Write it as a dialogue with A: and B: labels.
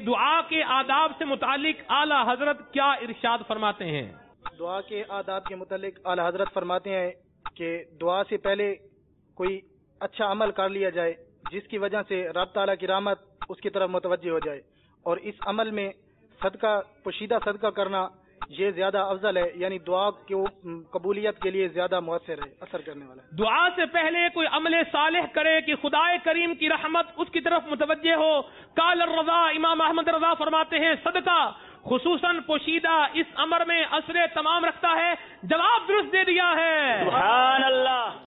A: दुआ के आदाब से मुतालिक आला हजरत क्या इरशाद फरमाते हैं?
B: दुआ के आदाब के मुतालिक आला हजरत फरमाते हैं कि दुआ से पहले कोई अच्छा अमल कर लिया जाए जिसकी वजह से रब ताला की रहमत उसकी तरफ मुतवज्जे हो जाए, और इस अमल में सदका, पोशीदा सदका करना ये ज्यादा अफजल है, यानी दुआ को कबूलियत के लिए ज्यादा मुअस्सर है, असर करने वाला है।
A: दुआ से पहले कोई अमले सालेह करे कि खुदाए करीम की रहमत उसकी तरफ मुतवज्जे हो। काल रजा, इमाम अहमद रजा फरमाते हैं सदका खुसूसन पोशीदा इस अमर में असरे तमाम रखता है। जवाब दुरुस्त दे दिया है, सुभान अल्लाह।